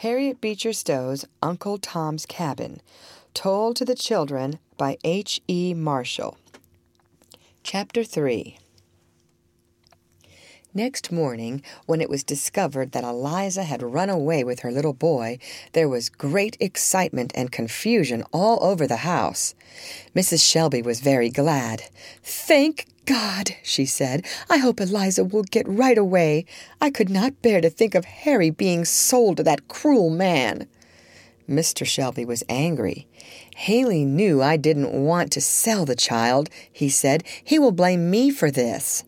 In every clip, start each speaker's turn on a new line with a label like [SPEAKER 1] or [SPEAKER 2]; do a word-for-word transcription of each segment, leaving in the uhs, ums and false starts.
[SPEAKER 1] Harriet Beecher Stowe's Uncle Tom's Cabin, told to the children by H E Marshall. Chapter three. Next morning, when it was discovered that Eliza had run away with her little boy, there was great excitement and confusion all over the house. Missus Shelby was very glad. "Thank God," she said. "I hope Eliza will get right away. I could not bear to think of Harry being sold to that cruel man." Mister Shelby was angry. "Haley knew I didn't want to sell the child," he said. "He will blame me for this."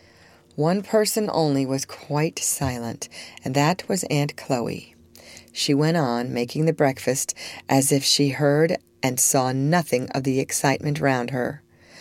[SPEAKER 1] One person only was quite silent, and that was Aunt Chloe. She went on, making the breakfast, as if she heard and saw nothing of the excitement round her.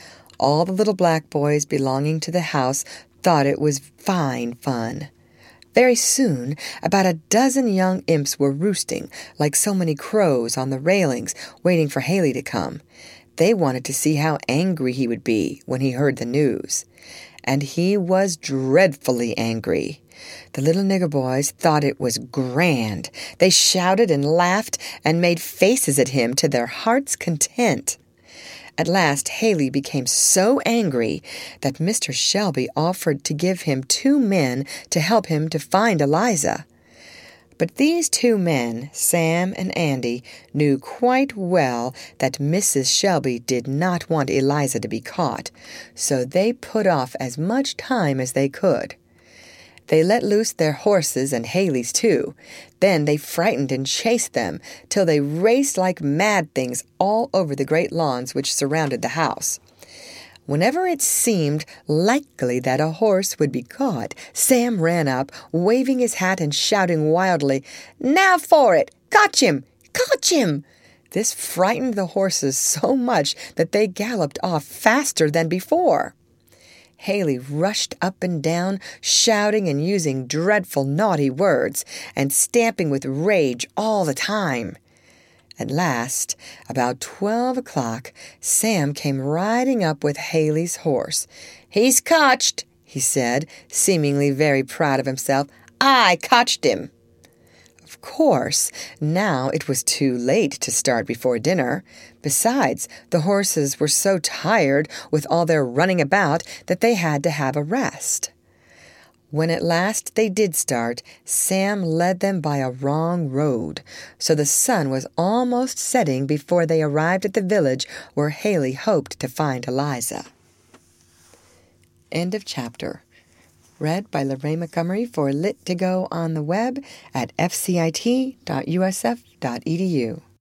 [SPEAKER 1] All the little black boys belonging to the house thought it was fine fun. Very soon, about a dozen young imps were roosting, like so many crows, on the railings, waiting for Haley to come. They wanted to see how angry he would be when he heard the news. And he was dreadfully angry. The little nigger boys thought it was grand. They shouted and laughed and made faces at him to their heart's content. At last, Haley became so angry that Mister Shelby offered to give him two men to help him to find Eliza. But these two men, Sam and Andy, knew quite well that Missus Shelby did not want Eliza to be caught, so they put off as much time as they could. They let loose their horses and Haley's too. Then they frightened and chased them till they raced like mad things all over the great lawns which surrounded the house. Whenever it seemed likely that a horse would be caught, Sam ran up, waving his hat and shouting wildly, "Now for it! Catch him! Catch him!" This frightened the horses so much that they galloped off faster than before. Haley rushed up and down, shouting and using dreadful naughty words, and stamping with rage all the time. At last, about twelve o'clock, Sam came riding up with Haley's horse. "He's cotched," he said, seemingly very proud of himself. "I cotched him." Of course, now it was too late to start before dinner. Besides, the horses were so tired with all their running about that they had to have a rest. When at last they did start, Sam led them by a wrong road, so the sun was almost setting before they arrived at the village where Haley hoped to find Eliza. End of chapter. Read by Lorraine Montgomery for Lit to Go on the web at f c i t dot u s f dot e d u.